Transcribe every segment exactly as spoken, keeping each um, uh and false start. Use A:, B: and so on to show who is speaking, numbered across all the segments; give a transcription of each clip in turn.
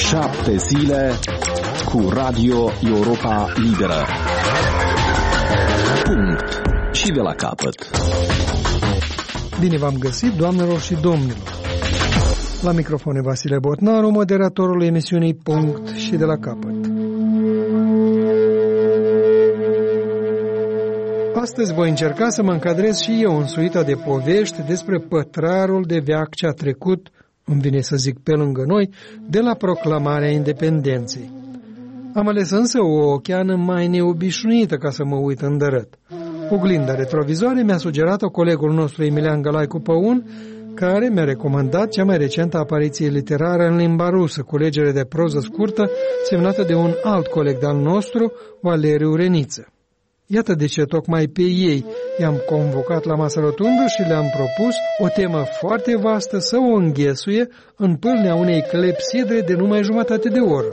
A: Șapte zile cu Radio Europa Liberă. Punct. Și de la capăt.
B: Bine v-am găsit, doamnelor și domnilor. La microfon Vasile Botnaru, moderatorul emisiunii Punct și de la capăt. Astăzi voi încerca să mă încadrez și eu în suita de povești despre pătrarul de veac ce a trecut, îmi vine să zic pe lângă noi, de la proclamarea independenței. Am ales însă o ocheană mai neobișnuită ca să mă uit îndărât. Oglinda retrovizoare mi-a sugerat-o colegul nostru Emilian Galaicu Păun, care mi-a recomandat cea mai recentă apariție literară în limba rusă, culegere de proză scurtă, semnată de un alt coleg de-al nostru, Valeriu Reniță. Iată de ce tocmai pe ei i-am convocat la masă rotundă și le-am propus o temă foarte vastă să o înghesuie în pâlnea unei clepsidre de numai jumătate de oră.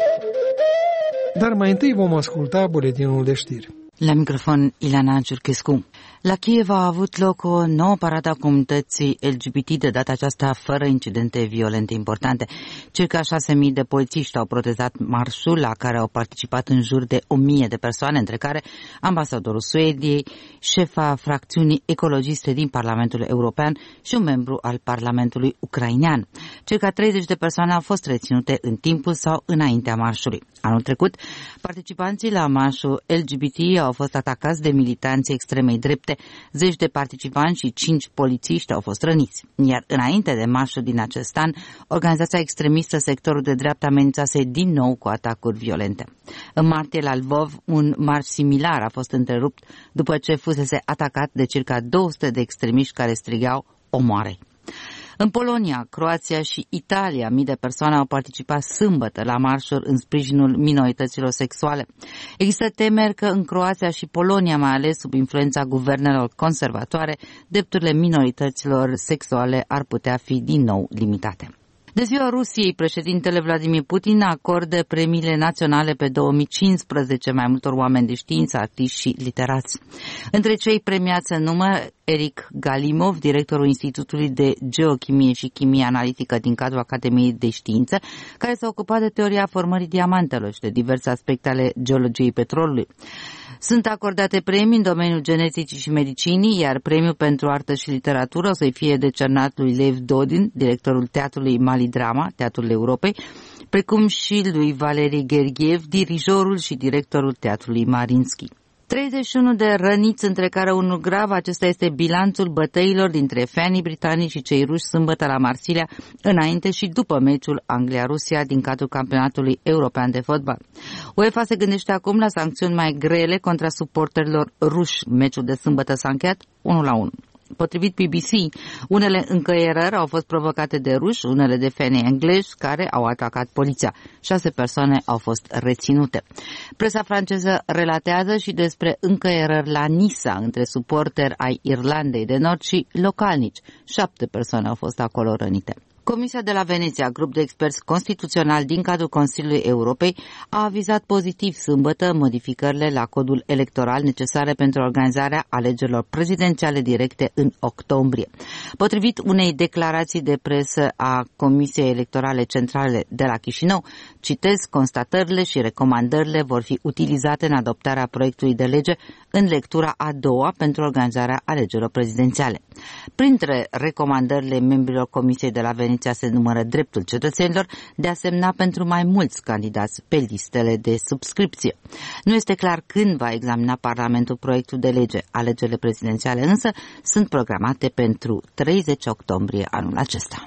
B: Dar mai întâi vom asculta buletinul de știri.
C: La microfon, Ileana Ciurchescu. La Kiev a avut loc o nouă paradă a comunității L G B T, de data aceasta fără incidente violente importante. Circa șase mii de polițiști au protezat marșul, la care au participat în jur de o mie de persoane, între care ambasadorul Suediei, șefa fracțiunii ecologiste din Parlamentul European și un membru al Parlamentului ucrainean. Circa treizeci de persoane au fost reținute în timpul sau înaintea marșului. Anul trecut, participanții la marșul L G B T au fost atacați de militanții extremei drepte, zeci de participanți și cinci polițiști au fost răniți. Iar înainte de marșul din acest an, organizația extremistă Sectorul de Dreapta amenințase din nou cu atacuri violente. În martie la Lvov, un marș similar a fost întrerupt după ce fusese atacat de circa două sute de extremiști care strigau omoară-i. În Polonia, Croația și Italia, mii de persoane au participat sâmbătă la marșuri în sprijinul minorităților sexuale. Există temeri că în Croația și Polonia, mai ales sub influența guvernelor conservatoare, drepturile minorităților sexuale ar putea fi din nou limitate. De ziua Rusiei, președintele Vladimir Putin acordă premiile naționale pe două mii cincisprezece mai multor oameni de știință, artiști și literați. Între cei premiați se numără Eric Galimov, directorul Institutului de Geochimie și Chimie Analitică din cadrul Academiei de Știință, care s-a ocupat de teoria formării diamantelor și de diverse aspecte ale geologiei petrolului. Sunt acordate premii în domeniul geneticii și medicinii, iar premiul pentru artă și literatură o să-i fie decernat lui Lev Dodin, directorul Teatrului Mali Drama, Teatrul Europei, precum și lui Valery Gergiev, dirijorul și directorul Teatrului Mariinsky. treizeci și unu de răniți, între care unul grav. Acesta este bilanțul bătăilor dintre fanii britanici și cei ruși sâmbătă la Marsilia, înainte și după meciul Anglia-Rusia din cadrul campionatului european de fotbal. UEFA se gândește acum la sancțiuni mai grele contra suporterilor ruși. Meciul de sâmbătă s-a încheiat unu la unu. Potrivit B B C, unele încăierări au fost provocate de ruși, unele de fani englezi care au atacat poliția. Șase persoane au fost reținute. Presa franceză relatează și despre încăierări la Nisa între suporteri ai Irlandei de Nord și localnici. Șapte persoane au fost acolo rănite. Comisia de la Veneția, grup de experți constituționali din cadrul Consiliului Europei, a avizat pozitiv sâmbătă modificările la codul electoral necesare pentru organizarea alegerilor prezidențiale directe în octombrie. Potrivit unei declarații de presă a Comisiei Electorale Centrale de la Chișinău, citez, constatările și recomandările vor fi utilizate în adoptarea proiectului de lege în lectura a doua pentru organizarea alegerilor prezidențiale. Printre recomandările membrilor Comisiei de la Veneția se numără dreptul cetățenilor de a semna pentru mai mulți candidați pe listele de subscripție. Nu este clar când va examina Parlamentul proiectul de lege. Alegerile prezidențiale însă sunt programate pentru treizeci octombrie anul acesta.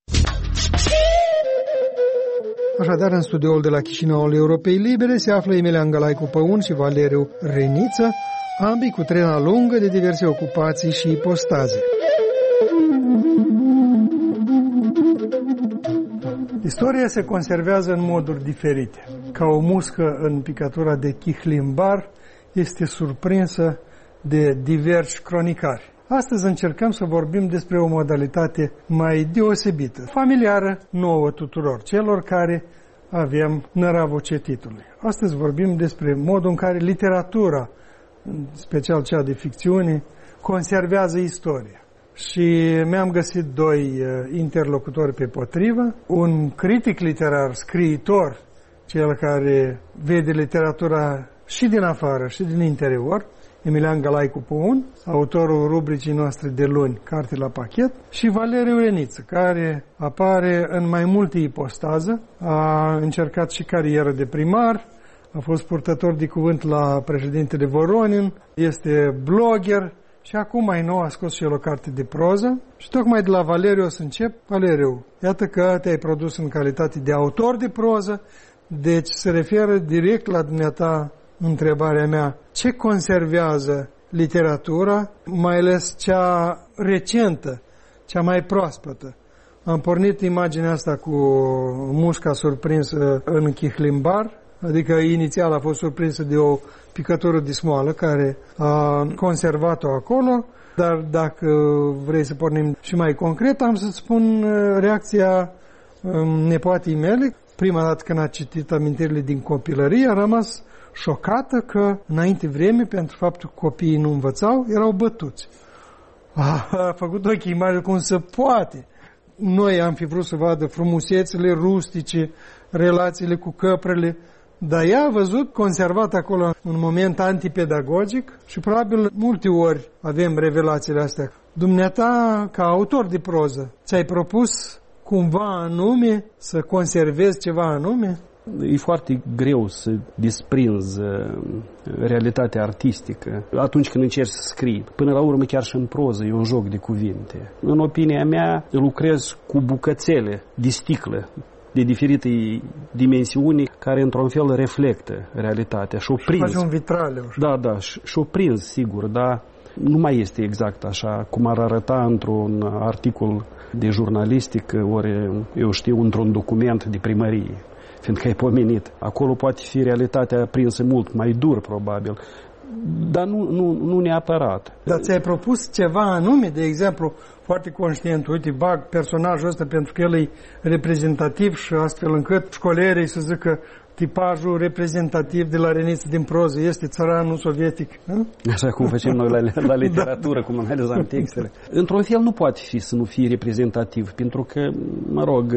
B: Așadar, în studioul de la Chișinău al Europei Libere se află Emilian Galaicu Păun și Valeriu Reniță, ambii cu trena lungă de diverse ocupații și ipostaze. Istoria se conservează în moduri diferite. Ca o muscă în picătura de chihlimbar, este surprinsă de diversi cronicari. Astăzi încercăm să vorbim despre o modalitate mai deosebită, familiară nouă tuturor, celor care avem năravul cititului. Astăzi vorbim despre modul în care literatura, în special cea de ficțiune, conservează istoria. și mi-am găsit doi interlocutori pe potrivă, un critic literar, scriitor, cel care vede literatura și din afară și din interior, Emilian Galaicu Puun, autorul rubricii noastre de luni, Carte la pachet, și Valeriu Reniță, care apare în mai multe ipostaze, a încercat și carieră de primar, a fost purtător de cuvânt la președintele Voronin, este blogger și acum mai nou a scos și el o carte de proză. Și tocmai de la Valeriu o să încep. Valeriu, iată că te-ai produs în calitate de autor de proză, deci se referă direct la dumneata întrebarea mea. Ce conservează literatura, mai ales cea recentă, cea mai proaspătă? Am pornit imaginea asta cu mușca surprinsă în chihlimbar, adică inițial a fost surprinsă de o picătură de smoală care a conservat-o acolo, dar dacă vrei să pornim și mai concret, am să-ți spun reacția nepoatei mele. Prima dată când a citit amintirile din copilărie, a rămas șocată că înainte vreme, pentru faptul că copiii nu învățau, erau bătuți. A, a făcut ochii mari cum se poate. Noi am fi vrut să vadă frumusețele rustice, relațiile cu căprele, dar ea a văzut conservat acolo un moment antipedagogic și probabil multe ori avem revelațiile astea. Dumneata, ca autor de proză, ți-ai propus cumva anume să conservezi ceva anume?
D: E foarte greu să desprinzi realitatea artistică atunci când încerci să scrii. Până la urmă, chiar și în proză, e un joc de cuvinte. În opinia mea, lucrez cu bucățele de sticlă de diferite dimensiuni care într-un fel reflectă realitatea. Și o prins.
B: Faci un vitral.
D: Da, da, și, și o prins, sigur, dar nu mai este exact așa cum ar arăta într-un articol de jurnalistică, ori, eu știu, într-un document de primărie, fiindcă e pomenit. Acolo poate fi realitatea prinsă mult mai dur, probabil, dar nu, nu, nu neapărat.
B: Dar ți-ai propus ceva anume, de exemplu, foarte conștient, uite, bag personajul ăsta pentru că el e reprezentativ și astfel încât școlerii să zică tipajul reprezentativ de la Reniță din proză este țăranul sovietic. Nu?
D: Așa cum facem noi la, la literatură, da. Cum analizăm textele. Într-un fel nu poate fi să nu fie reprezentativ, pentru că, mă rog,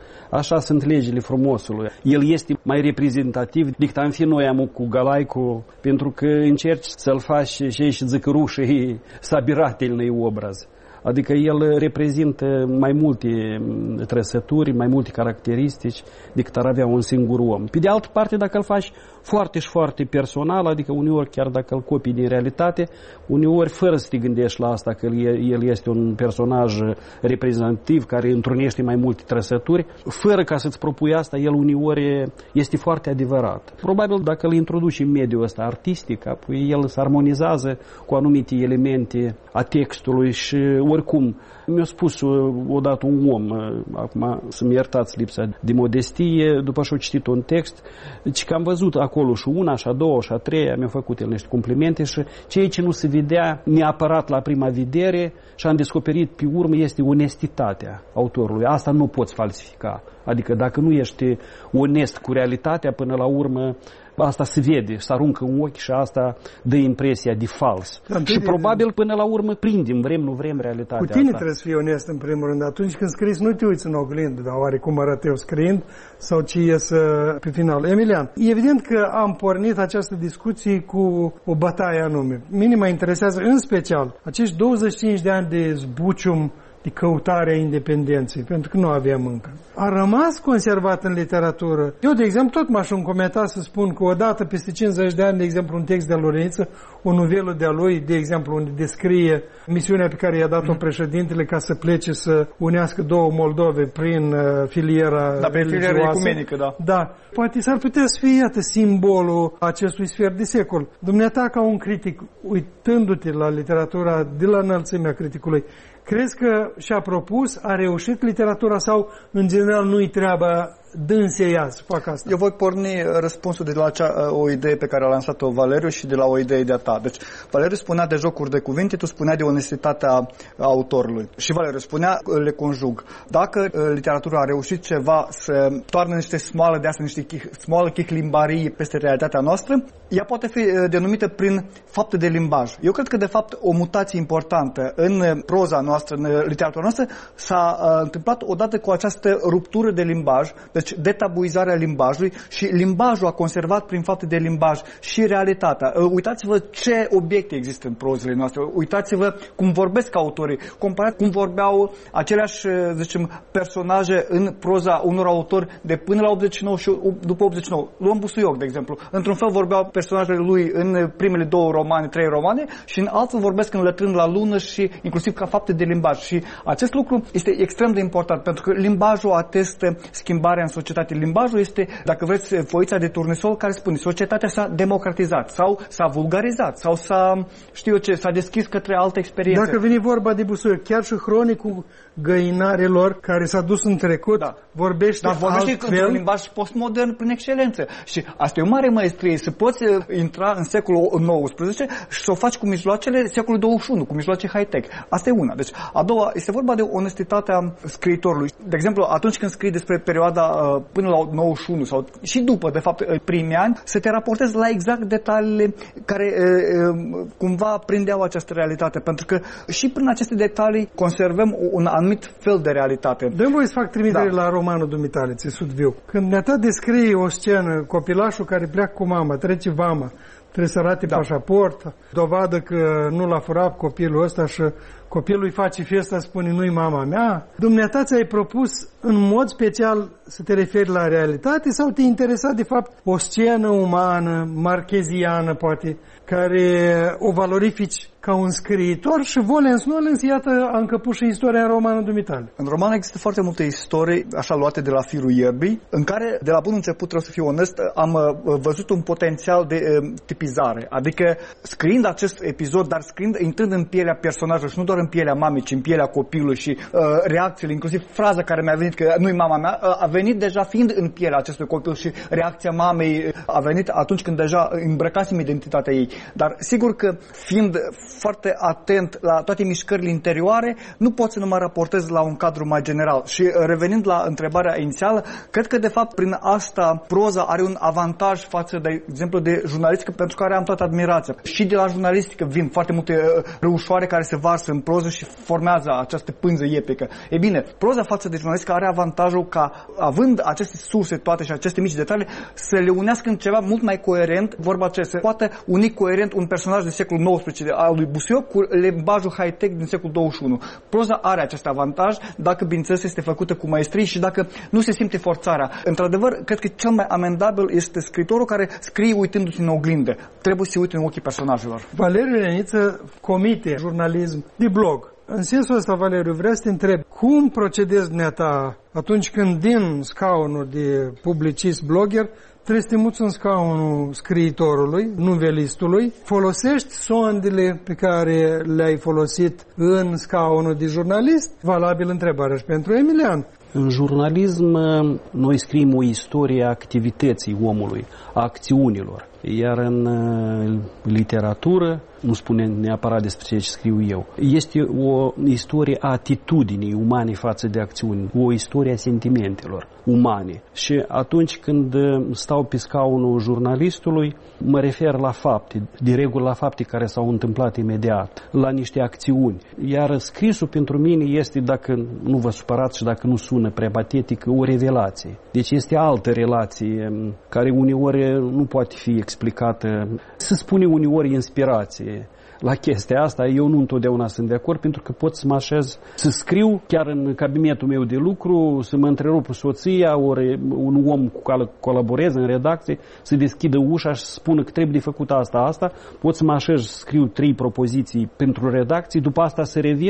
D: așa sunt legile frumosului. El este mai reprezentativ decât am fi noi am cu Galaicu, pentru că încerci să-l faci și și zăcărușii sabiratelnăi obraz. Adică el reprezintă mai multe trăsături, mai multe caracteristici decât ar avea un singur om. Pe de altă parte, dacă îl faci foarte și foarte personal, adică uneori chiar dacă îl copii din realitate, uneori fără să te gândești la asta că el este un personaj reprezentativ care întrunește mai multe trăsături, fără ca să-ți propui asta, el uneori este foarte adevărat. Probabil dacă îl introduci în mediul ăsta artistic, apoi el se armonizează cu anumite elemente a textului și oricum, mi-a spus odată un om, acum să-mi iertați lipsa de modestie, după ce a citit un text, deci că am văzut acolo și una, și a doua, și a treia, mi-a făcut el niște complimente și ceea ce nu se vedea neapărat la prima vedere și am descoperit pe urmă este onestitatea autorului. Asta nu poți falsifica. Adică dacă nu ești onest cu realitatea, până la urmă asta se vede, se aruncă în ochi și asta dă impresia de fals. Da, și probabil până la urmă prindem, vrem, nu vrem realitatea
B: Cu tine
D: asta.
B: Trebuie să fii onest în primul rând. Atunci când scrii, nu te uiți în oglindă, dar oare cum arăt eu scriind sau ce ies pe final. Emilian, evident că am pornit această discuție cu o bătaie anume. Mine mă interesează în special acești douăzeci și cinci de ani de zbucium de căutarea independenței, pentru că nu aveam încă. A rămas conservat în literatură. Eu, de exemplu, tot m-aș încometa să spun că odată, peste cincizeci de ani, de exemplu, un text de-al lui Reniță, o novelă de-a lui, de exemplu, unde descrie misiunea pe care i-a dat-o președintele ca să plece să unească două Moldove prin uh, filiera
E: da, prin filiera ecumenică, da.
B: Da. Poate s-ar putea să fie, iată, simbolul acestui sfert de secol. Dumneata, ca un critic, uitându-te la literatura de la înălțimea criticului, crezi că și-a propus, a reușit literatura sau, în general, nu-i treaba dânse ea să facă asta?
E: Eu voi porni răspunsul de la cea, o idee pe care a lansat-o Valeriu și de la o idee de-a ta. Deci, Valeriu spunea de jocuri de cuvinte, tu spuneai de onestitatea autorului. Și Valeriu spunea, le conjug. Dacă literatura a reușit ceva să toarnă niște smoală de asta, niște chih, smoală chihlimbarii peste realitatea noastră, ea poate fi denumită prin fapte de limbaj. Eu cred că, de fapt, o mutație importantă în proza noastră, în literatura noastră, s-a uh, întâmplat odată cu această ruptură de limbaj, deci detabuizarea limbajului, și limbajul a conservat prin fapte de limbaj și realitatea. Uh, uitați-vă ce obiecte există în prozele noastre, uitați-vă cum vorbesc autorii, comparat cum vorbeau aceleași, zicem, personaje în proza unor autori de până la optzeci și nouă și după optzeci și nouă. Luăm Busuioc, de exemplu. Într-un fel vorbeau personajele lui în primele două romane, trei romane, și în altfel vorbesc înlătrând la lună și inclusiv ca fapte de limbaj. Și acest lucru este extrem de important, pentru că limbajul atestă schimbarea în societate. Limbajul este, dacă vreți, foița de turnesol care spune societatea s-a democratizat sau s-a vulgarizat sau s-a, știu eu ce, s-a deschis către alte experiențe.
B: Dacă vine vorba de Busuioc, chiar și Hronicul Găinarilor, care s-a dus în trecut, da. vorbește
E: Dar vorbește
B: altfel.
E: într-un limbaj postmodern prin excelență. Și asta e o mare maestrie, să poți intra în secolul nouăsprezece și să o faci cu mijloacele secolului douăzeci și unu, cu mijloace high-tech. Asta e una. Deci, a doua, este vorba de onestitatea scriitorului. De exemplu, atunci când scrii despre perioada uh, până la nouăzeci și unu sau și după, de fapt, primii ani, să te raportezi la exact detaliile care uh, cumva prindeau această realitate. Pentru că și prin aceste detalii conservăm un anumit fel de realitate.
B: Dă-mi voie să fac trimitere
E: da.
B: la romanul dumitale, Țesut viu. Când ne-a dat descrie o scenă, copilașul care pleacă cu mama, trece vama, trebuie să arate da. pașaport, dovadă că nu l-a furat copilul ăsta și copilul îi face fiesta, spune nu-i mama mea. Dumneata ți-ai propus în mod special să te referi la realitate sau te interesa de fapt o scenă umană, marcheziană poate, care o valorifici ca un scriitor și volens nolens, iată, a încăput și istoria în romanul dumitale.
E: În roman există foarte multe istorii, așa luate de la firul ierbii, în care, de la bun început, trebuie să fiu onest, am văzut un potențial de uh, tipizare. Adică, scriind acest episod, dar scriind, intrând în pielea personajului și nu doar în pielea mamei, ci în pielea copilului și uh, reacțiile, inclusiv fraza care mi-a venit, că nu-i mama mea, uh, a venit deja fiind în pielea acestui copil și reacția mamei a venit atunci când deja îmbrăcasem identitatea ei. Dar sigur că, fiind foarte atent la toate mișcările interioare, nu pot să nu mă raportez la un cadru mai general. Și revenind la întrebarea inițială, cred că de fapt prin asta proza are un avantaj față de, de exemplu, de jurnalistică, pentru care am toată admirația. Și de la jurnalistică vin foarte multe răușoare care se varsă în proză și formează această pânză epică. E bine, proza față de jurnalistică are avantajul ca, având aceste surse toate și aceste mici detalii, să le unească în ceva mult mai coerent, vorba ce, să poată uni coerent un personaj din secolul nouăsprezece al lui Busuioc cu limbajul high-tech din secolul douăzeci și unu. Proza are acest avantaj dacă, bineînțeles, este făcută cu maestrie și dacă nu se simte forțarea. Într-adevăr, cred că cel mai amendabil este scriitorul care scrie uitându-se în oglindă. Trebuie să se uite în ochii personajelor.
B: Valeriu Ioniță comite jurnalism de blog. În sensul ăsta, Valeriu, vreau să te întreb, cum procedezi dumneata atunci când din scaunul de publicist blogger trebuie să te muți în scaunul scriitorului, novelistului, folosești sondele pe care le-ai folosit în scaunul de jurnalist? Valabil întrebarea și pentru Emilian.
D: În jurnalism, noi scriem o istorie a activității omului, a acțiunilor. Iar în literatură, nu spune neapărat despre ce scriu eu, este o istorie a atitudinii umane față de acțiuni, o istorie a sentimentelor umane. Și atunci când stau pe scaunul jurnalistului, mă refer la fapte, de regulă la fapte care s-au întâmplat imediat, la niște acțiuni. Iar scrisul pentru mine este, dacă nu vă supărați și dacă nu sună prea patetic, o revelație. Deci este altă relație care uneori nu poate fi explicată. Se spune uneori inspirație. La chestia asta eu nu întotdeauna sunt de acord, pentru că pot să mă așez să scriu chiar în cabinetul meu de lucru, să mă întrerup soția, ori un om cu care colaborez în redacție, să deschidă ușa și să spună că trebuie de făcut asta, asta. Pot să mă așez să scriu trei propoziții pentru redacții, după asta să revin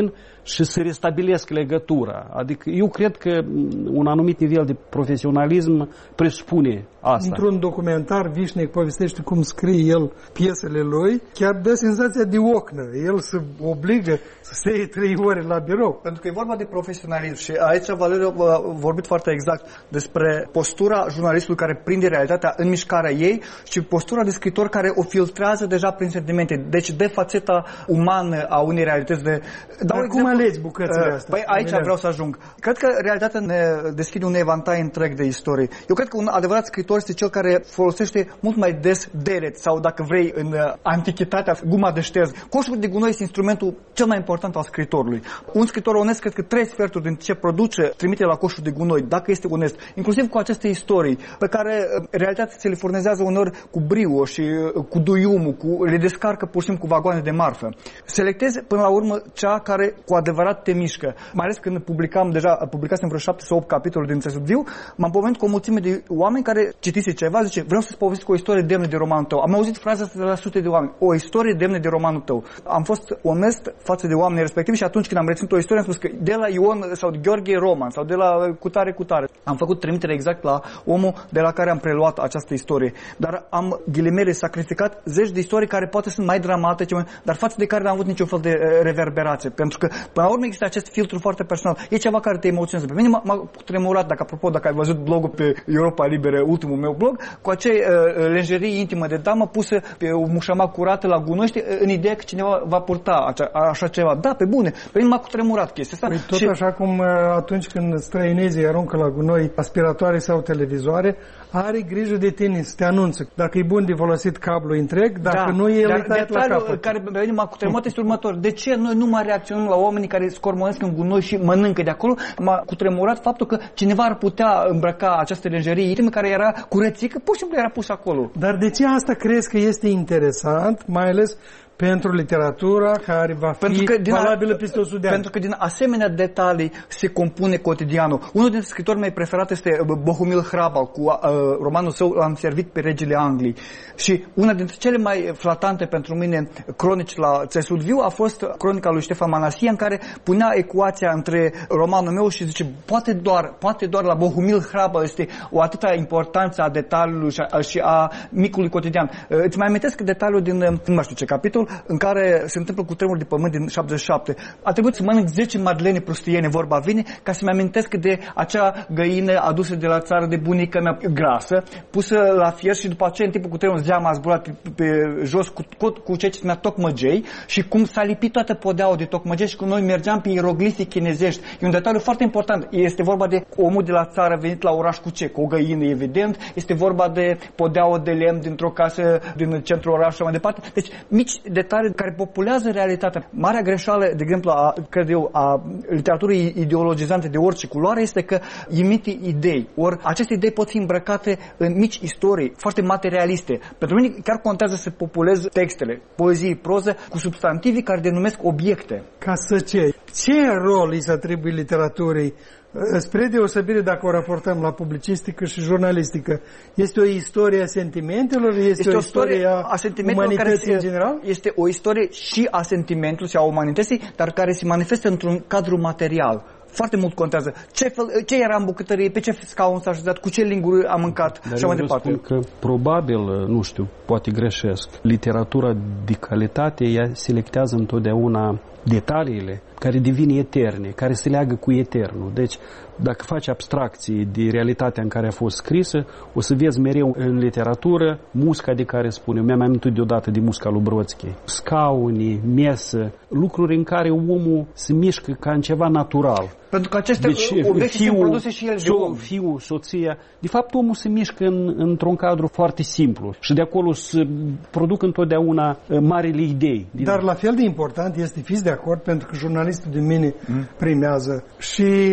D: și să restabilesc legătura. Adică eu cred că un anumit nivel de profesionalism presupune asta.
B: Într-un documentar, Vișnec povestește cum scrie el piesele lui, chiar dă senzația de ocnă. El se obligă să stea trei ore la birou.
E: Pentru că e vorba de profesionalism și aici Valeriu a vorbit foarte exact despre postura jurnalistului care prinde realitatea în mișcarea ei și postura de scriitor care o filtrează deja prin sentimente. Deci de fațeta umană a unei realități de...
B: Dar cum alegi bucățile astea?
E: Păi aici vreau să ajung. Cred că realitatea ne deschide un evantai întreg de istorie. Eu cred că un adevărat scriitor este cel care folosește mult mai des deret sau, dacă vrei, în antichitatea, guma de șterg. Coșul de gunoi este instrumentul cel mai important al scriitorului. Un scriitor onest, cred că trei sferturi din ce produce trimite la coșul de gunoi, dacă este onest. Inclusiv cu aceste istorii pe care realitatea se le furnizează uneori cu brio și cu duiumul, cu, le descarcă pur și simplu cu vagoane de marfă. Selectezi până la urmă cea care cu adevărat te mișcă. Mai ales când publicam deja, publicasem vreo șapte sau opt capitole din Țesut Viu, m-am pomenit cu o mulțime de oameni care citise ceva, zice, vreau să-ți povestesc o istorie demnă de romanul tău. Am auzit fraza asta de la sute de oameni, o istorie demnă de romanul tău. Am fost onest față de oamenii respectivi și atunci când am reținut o istorie am spus că de la Ion sau de Gheorghe Roman sau de la cutare cutare. Am făcut trimitere exact la omul de la care am preluat această istorie. Dar am, ghilimele, sacrificat zeci de istorii care poate sunt mai dramatice, dar față de care n-am avut niciun fel de reverberație. Pentru că, până la urmă, există acest filtru foarte personal. E ceva care te emoționează. Pe mine m-a tremurat, dacă apropo, dacă ai văzut blogul pe Europa Liberă, ultimul meu blog, cu acei uh, lenjerii intimă de damă pusă pe o mușamac curată la gunoște, în ideea că cineva va purta acea, așa ceva. Da, pe bune. Pe mine m-a cutremurat chestia asta.
B: Păi tot
E: și...
B: așa cum atunci când străinezii aruncă la gunoi aspiratoare sau televizoare, are grijă de tine, să te anunță. Dacă e bun de folosit cablu întreg, dacă da, nu e el uitat la capăt.
E: Care pe mine m-a cutremurat este următor. De ce noi nu mai reacționăm la oamenii care scormonesc în gunoi și mănâncă de acolo? M-a cutremurat faptul că cineva ar putea îmbrăca această lenjerie intimă care era curățică, pur și simplu era pus acolo.
B: Dar de ce asta crezi că este interesant, mai ales pentru literatura care va fi valabilă peste o sută de ani?
E: Pentru că din asemenea detalii se compune cotidianul. Unul dintre scritorii mei preferat este Bohumil Hrabal, cu uh, romanul său L-am servit pe regele Angliei. Și una dintre cele mai flatante pentru mine cronici la Țesut Viu a fost cronica lui Ștefan Manasia, în care punea ecuația între romanul meu și zice, poate doar, poate doar la Bohumil Hrabal este o atâta importanță a detaliului și a, și a micului cotidian. Uh, îți mai amintesc detaliul din, nu mai știu ce capitol, în care se întâmplă cu tremur de pământ din șaptezeci și șapte. A trebuit să mănânc zece madlene prustiene, vorba vine, ca să-mi amintesc de acea găină adusă de la țară de bunica mea, grasă, pusă la fier și după aceea în timpul cu tremur zeama a zburat pe, pe jos cu, cu, cu ce se numea tocmăgei și cum s-a lipit toată podeaua de tocmăgei și cum noi mergeam pe ieroglifi chinezești. E un detaliu foarte important. Este vorba de omul de la țară venit la oraș cu ce? Cu o găină, evident. Este vorba de podeaua de lemn dintr-o casă din centrul orașului și mai departe. Deci mici detalii care populează realitatea. Marea greșeală, de exemplu, a, cred eu, a literaturii ideologizante de orice culoare este că imite idei. Ori aceste idei pot fi îmbrăcate în mici istorii foarte materialiste. Pentru mine chiar contează să populez textele, poezii, proză, cu substantivi care denumesc obiecte.
B: Ca să ce? Ce rol îi se atribuie literaturii? Spre deosebire dacă o raportăm la publicistică și jurnalistică, este o istorie a sentimentelor? Este, este o istorie a, a umanității în general?
E: Este o istorie și a sentimentului și a umanității, dar care se manifestă într-un cadru material. Foarte mult contează. Ce, fel, ce era în bucătărie, pe ce scaun s-a așezat, cu ce linguri a mâncat
D: dar
E: și mai departe.
D: Dar că probabil, nu știu, poate greșesc, literatura de calitate ea selectează întotdeauna detaliile care devin eterne, care se leagă cu eternul. Deci, dacă faci abstracții de realitatea în care a fost scrisă, o să vezi mereu în literatură musca de care spune. Mi-am amintit deodată de musca lui Brodsky. Scaune, mesă, lucruri în care omul se mișcă ca în ceva natural.
E: Pentru că aceste
D: deci,
E: obiecte sunt produse și el de om.
D: Fiul, soția. De fapt, omul se mișcă în, într-un cadru foarte simplu și de acolo se produc întotdeauna marile idei.
B: Dar la fel de important este, fiți de acord, pentru că jurnalistul de mine mm. primează și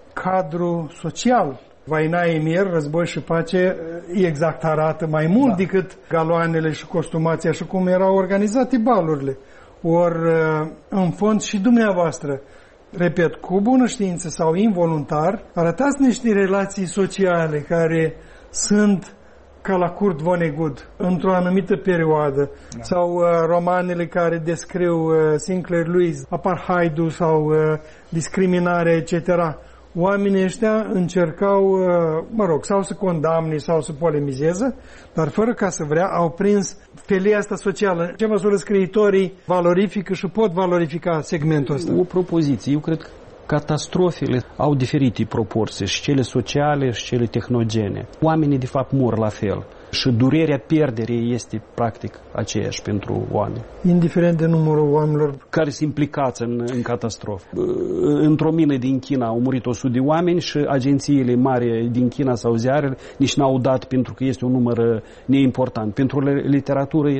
B: cadru social. Vaina Emir, Război și Pace, exact arată mai mult da. decât galoanele și costumația și cum erau organizate balurile. Ori, în fond, și dumneavoastră, repet, cu bună știință sau involuntar, arătați niște relații sociale care sunt ca la Kurt Vonnegut, într-o anumită perioadă, da. sau uh, romanele care descriu uh, Sinclair Lewis, apartheidul sau uh, discriminarea, et cetera. Oamenii ăștia încercau, uh, mă rog, sau să condamne sau să polemizeze, dar fără ca să vrea, au prins felia asta socială. În ce măsură scriitorii valorifică și pot valorifica segmentul ăsta?
D: O propoziție. Eu cred că catastrofele au diferite proporții, și cele sociale și cele tehnogene. Oamenii, de fapt, mor la fel. Și durerea pierderii este, practic, aceeași pentru oameni.
B: Indiferent de numărul oamenilor
D: care se implicați în, în catastrofă. Într-o mină din China au murit o sută de oameni și agențiile mari din China sau ziarele nici n-au dat pentru că este un număr neimportant. Pentru literatură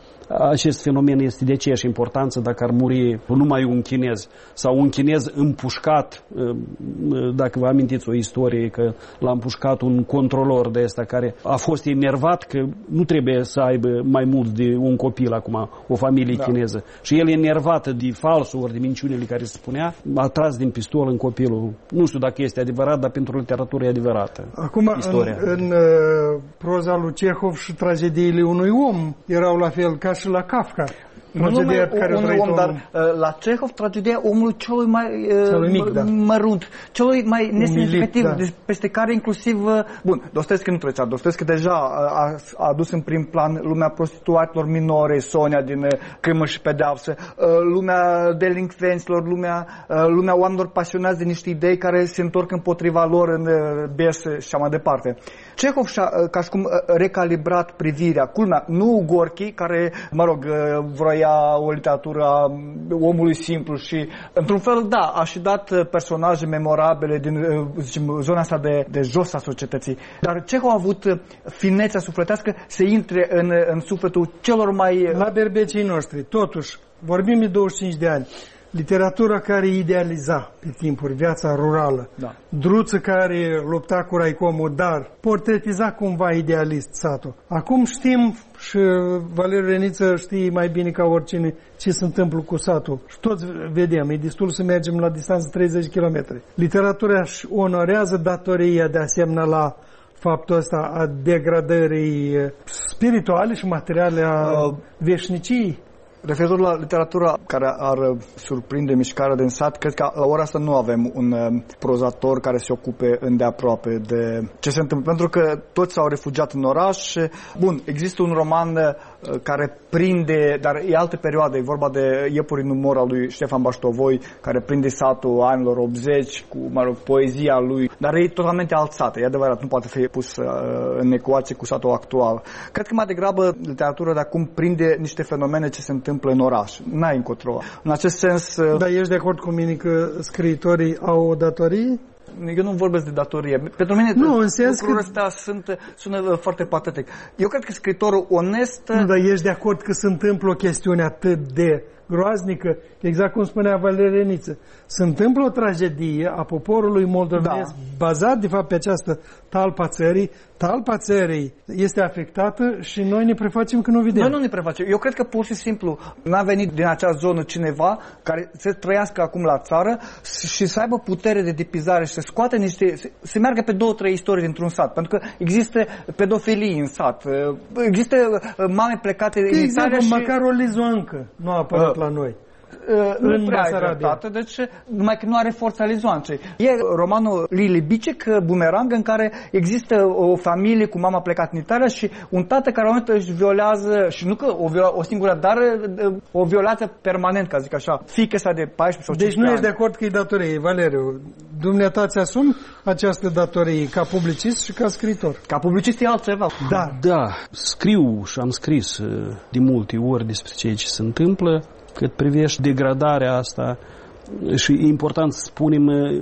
D: acest fenomen este de aceeași importanță dacă ar muri numai un chinez sau un chinez împușcat, dacă vă amintiți o istorie că l-a împușcat un controlor de ăsta care a fost enervat că nu trebuie să aibă mai mult de un copil acum, o familie da. chineză. Și el enervată de falsul ori de minciunile care se spunea, a tras din pistol în copilul. Nu știu dacă este adevărat, dar pentru literatură e adevărată.
B: Acum,
D: istoria.
B: în, în uh, proza lui Cehov și tragediile unui om erau la fel ca și la Kafka.
E: Nu numai unui om, dar uh, la Cehov tragedia omului celui mai uh, mic, da. mărunt, celui mai nesemnificativ, da. deci peste care inclusiv, uh, bun, Dostoevski nu trecea, Dostoevski deja a, a adus în prim plan lumea prostituatelor minore, Sonia din uh, Crimă și Pedeapsă, uh, lumea delincvenților, lumea, uh, lumea oamenilor pasionați de niște idei care se întorc împotriva lor în uh, Bese și așa mai departe. Cehov și-a, uh, ca și cum, uh, recalibrat privirea, culmea, nu Gorki, care, mă rog, uh, vroia o literatură a omului simplu și, într-un fel, da, a și dat personaje memorabile din, zicem, zona asta de, de jos a societății. Dar Cehov a avut finețea sufletească să intre în, în sufletul celor mai...
B: La berbecii noștri, totuși, vorbim de douăzeci și cinci de ani. Literatura care idealiza pe timpuri viața rurală, da. Druță care lupta cu Raicomul, dar portretiza cumva idealist satul. Acum știm, și Valeriu Reniță știe mai bine ca oricine ce se întâmplă cu satul. Și toți vedem, e destul să mergem la distanță treizeci de kilometri. Literatura își onorează datoria de asemenea la faptul ăsta a degradării spirituale și materiale a uh. veșniciei.
E: Referitor la literatura care ar surprinde mișcarea din sat, cred că la ora asta nu avem un prozator care se ocupe îndeaproape de ce se întâmplă, pentru că toți s-au refugiat în oraș. Bun, există un roman care prinde, dar e altă perioadă, e vorba de Iepurii în umor al lui Ștefan Baștovoi, care prinde satul anilor optzeci cu, mă rog, poezia lui, dar e totalmente alt sat, e adevărat, nu poate fi pus în ecuație cu satul actual. Cred că mai degrabă literatura de acum prinde niște fenomene ce se întâmplă în oraș. N-ai încotro. În acest sens...
B: Dar ești de acord cu mine că scriitorii au o datorie?
E: Eu nu vorbesc de datorie. Pentru mine
B: nu, în sens
E: lucrurile
B: că...
E: astea sunt, sună foarte patetic. Eu cred că scriitorul onest...
B: Nu, dar ești de acord că se întâmplă o chestiune atât de groaznică, exact cum spunea Valeriu Reniță. Se întâmplă o tragedie a poporului moldovenesc, da. bazat de fapt pe această talpa țării. Talpa țării este afectată și noi ne prefacem că nu vedem.
E: Noi nu ne prefacem. Eu cred că pur și simplu n-a venit din acea zonă cineva care să trăiască acum la țară și să aibă putere de depizare și să scoate niște... să meargă pe două, trei istorii dintr-un sat. Pentru că există pedofilii în sat. Există mame plecate
B: de
E: în Italia și...
B: măcar o lizoancă nu a apărut uh. la noi.
E: Uh, în Basarabia. Deci numai că nu are forța lizoancei. E romanul Lili Bicek, Bumerang, în care există o familie cu mama plecat în Italia și un tată care la își violează, și nu că o, viola, o singură, dar o violează permanent, ca zic așa, fiica sa de paisprezece sau cincisprezece
B: Deci nu
E: ani.
B: ești de acord că e datorie, Valeriu. Dumneata ți asumi această datorie ca publicist și ca scriitor.
E: Ca publicist e altceva.
B: Da.
D: Da, scriu și am scris de multe ori despre ceea ce se întâmplă. Cât privește degradarea asta, și e important să spunem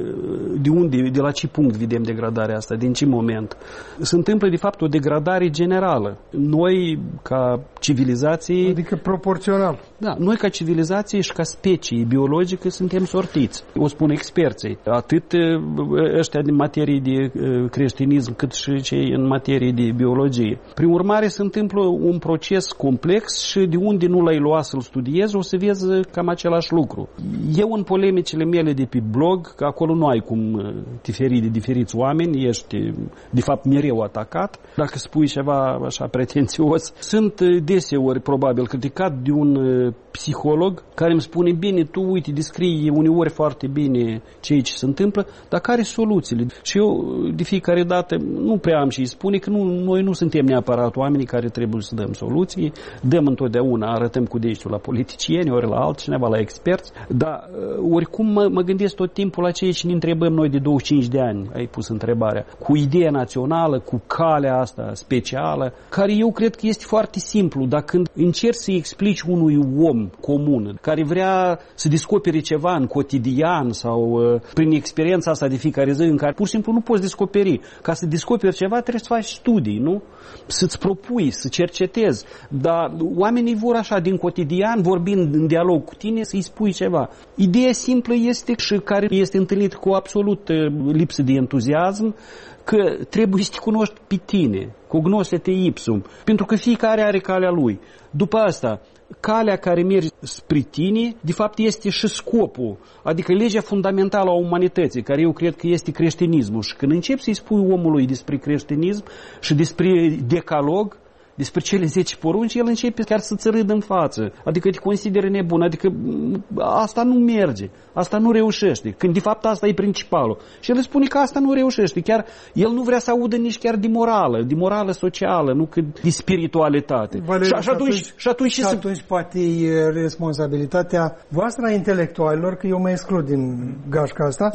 D: de unde, de la ce punct vedem degradarea asta, din ce moment. Se întâmplă de fapt o degradare generală. Noi ca civilizație...
B: Adică proporțional.
D: Da, noi ca civilizație și ca specie biologică suntem sortiți. O spun experții. Atât ăștia din materie de creștinism cât și cei în materie de biologie. Prin urmare se întâmplă un proces complex și de unde nu l-ai luat să-l studiezi o să vezi cam același lucru. Eu în polemicile mele de pe blog, că acolo nu ai cum diferi de diferiți oameni, ești de fapt mereu atacat. Dacă spui ceva așa pretențios, sunt deseori probabil criticat de un psiholog care îmi spune, bine, tu uite, descrii uneori foarte bine ceea ce se întâmplă, dar care soluțiile? Și eu de fiecare dată nu prea am și îi spune că nu, noi nu suntem neapărat oamenii care trebuie să dăm soluții, dăm întotdeauna, arătăm cu degetul la politicieni, ori la altcineva, la experți, dar oricum mă, mă gândesc tot timpul la ceea ce ne întrebăm noi de douăzeci și cinci de ani, ai pus întrebarea, cu ideea națională, cu calea asta specială, care eu cred că este foarte simplu, dar când încerci să-i explici unui om comun, care vrea să descopere ceva în cotidian sau uh, prin experiența asta de fiecare zi, în care pur și simplu nu poți descoperi. Ca să descoperi ceva trebuie să faci studii, nu? Să-ți propui, să cercetezi. Dar oamenii vor așa, din cotidian, vorbind în dialog cu tine, să-i spui ceva. Ideea simplă este și care este întâlnit cu absolut lipsă de entuziasm, că trebuie să te cunoști pe tine, cognoscete ipsum, pentru că fiecare are calea lui. După asta, calea care merge spre tine, de fapt, este și scopul, adică legea fundamentală a umanității, care eu cred că este creștinismul. Și când începi să-i spui omului despre creștinism și despre decalog, despre cele zece porunci, el începe chiar să-ți râdă în față. Adică te consideră nebun. Adică asta nu merge. Asta nu reușește. Când de fapt asta e principalul. Și el spune că asta nu reușește. Chiar el nu vrea să audă nici chiar de morală, de morală socială, nu cât de spiritualitate.
B: Valeriu,
D: și, atunci, și atunci,
B: și atunci poate e responsabilitatea voastră a intelectualilor, că eu mă exclud din gașca asta,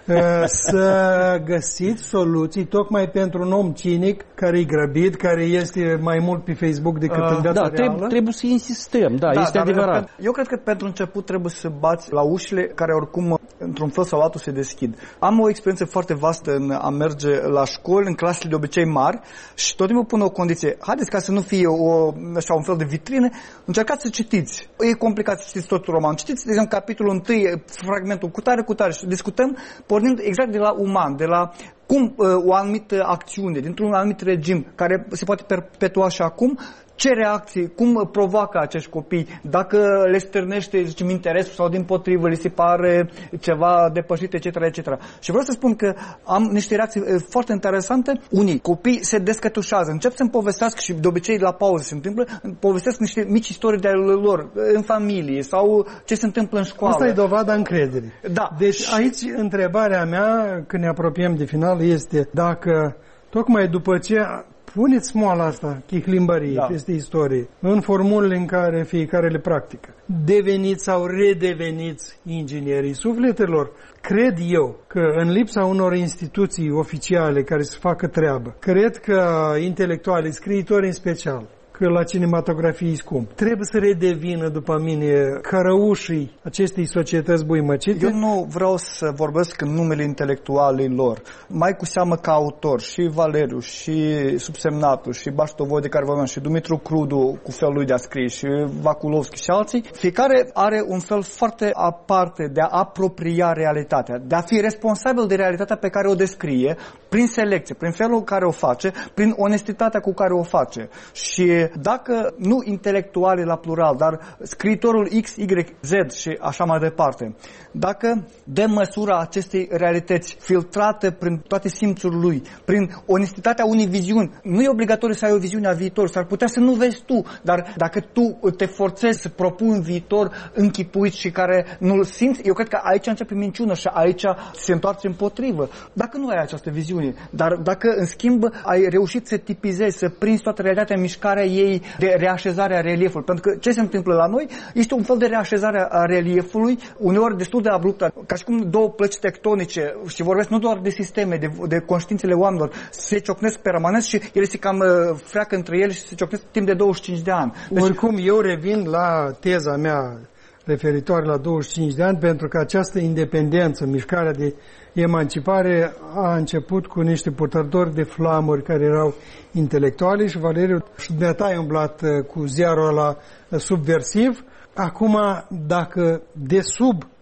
B: să găsiți soluții tocmai pentru un om cinic care e grăbit, care este mai mult pe Facebook decât uh, în viața
D: da,
B: reală.
D: Trebuie, trebuie să insistăm, da, da este dar adevărat.
E: Eu cred că pentru început trebuie să bați la ușile care oricum într-un fel sau altul se deschid. Am o experiență foarte vastă în a merge la școli, în clasele de obicei mari și tot timpul pun o condiție. Haideți ca să nu fie o, așa, un fel de vitrine, încercați să citiți. E complicat să citiți tot romanul. Citiți, de exemplu, capitolul unu, fragmentul cu tare, cu tare și discutăm pornind exact de la uman, de la cum uh, o anumită acțiune, dintr-un anumit regim, care se poate perpetua și acum, ce reacții, cum provoacă acești copii, dacă le stârnește, zicem, interesul sau dimpotrivă, le se pare ceva depășit, et cetera, et cetera. Și vreau să spun că am niște reacții foarte interesante. Unii copii se descătușează, încep să-mi povestească și de obicei la pauză se întâmplă, povestesc niște mici istorii de ale lor, în familie sau ce se întâmplă în școală.
B: Asta e dovada încrederii.
E: Da.
B: Deci aici întrebarea mea, când ne apropiem de final, este dacă tocmai după ce puneți moala asta, chihlimbărie, da. Peste istorie, în formulele în care fiecare le practică. Deveniți sau redeveniți inginerii sufletelor. Cred eu că în lipsa unor instituții oficiale care să facă treabă, cred că intelectualii, scriitori în special, că la cinematografie e scump. Trebuie să redevină, după mine, cărăușii acestei societăți buimăcite.
E: Eu nu vreau să vorbesc în numele intelectualilor, mai cu seamă ca autor, și Valeriu, și Subsemnatul, și Baștovoi de care vorbeam, și Dumitru Crudu cu felul lui de a scrie, și Vaculovski și alții. Fiecare are un fel foarte aparte de a apropria realitatea, de a fi responsabil de realitatea pe care o descrie, prin selecție, prin felul în care o face, prin onestitatea cu care o face. Și dacă nu intelectualii la plural, dar scriitorul X, Y, Z și așa mai departe, dacă de măsura acestei realități filtrate prin toate simțurile lui, prin onestitatea unei viziuni, nu e obligatoriu să ai o viziune a viitorului, s-ar putea să nu vezi tu, dar dacă tu te forțezi să propui un viitor închipuit și care nu-l simți, eu cred că aici începe minciună și aici se întoarce împotrivă. Dacă nu ai această viziune, dar dacă în schimb ai reușit să tipizezi, să prinzi toată realitatea în mișcarea ei de reașezare a reliefului. Pentru că ce se întâmplă la noi este un fel de reașezare a reliefului, uneori destul de abruptă, ca și cum două plăci tectonice, și vorbesc nu doar de sisteme, de, de conștiințele oamenilor, se ciocnesc permanent și ele se cam uh, freacă între ele și se ciocnesc timp de douăzeci și cinci de ani. Deci,
B: oricum, eu revin la teza mea referitoare la douăzeci și cinci de ani, pentru că această independență, mișcarea de emancipare a început cu niște purtători de flamuri care erau intelectuali și Valeriu și de-a ai umblat cu ziarul ăla subversiv. Acum, dacă de sub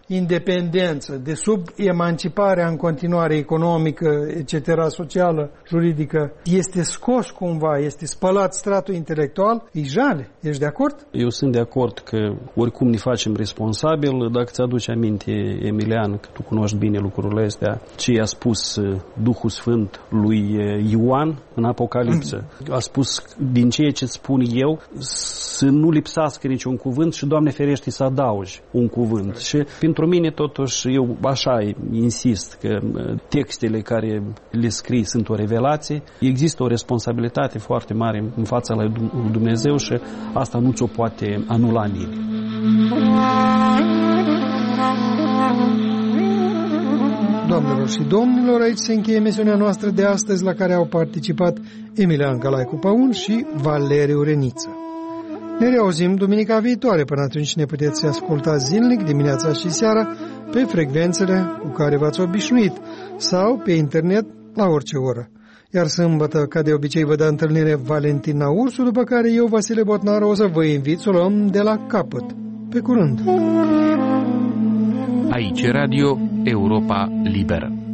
B: independență, de sub emanciparea în continuare economică, et cetera, socială, juridică, este scos cumva, este spălat stratul intelectual, e jale. Ești de acord?
D: Eu sunt de acord că oricum ne facem responsabil. Dacă ți-aduci aminte, Emilian, că tu cunoști bine lucrurile astea, ce i-a spus Duhul Sfânt lui Ioan în Apocalipsă. A spus, din ceea ce spun eu, să nu lipsească niciun cuvânt și, Doamne ferește, să adaugi un cuvânt. Și pentru mine, totuși, eu așa insist că textele care le scrii sunt o revelație. Există o responsabilitate foarte mare în fața lui Dumnezeu și asta nu ți-o poate anula nimeni.
B: Doamnelor și domnilor, aici se încheie emisiunea noastră de astăzi, la care au participat Emilian Calaicu-Paun și Valeriu Reniță. Ne reauzim duminica viitoare. Până atunci ne puteți asculta zilnic, dimineața și seara, pe frecvențele cu care v-ați obișnuit sau pe internet la orice oră. Iar sâmbătă, ca de obicei, vă dă întâlnire Valentina Ursu, după care eu, Vasile Botnaru, o să vă invit să o luăm de la capăt. Pe curând!
A: Aici Radio Europa Liberă.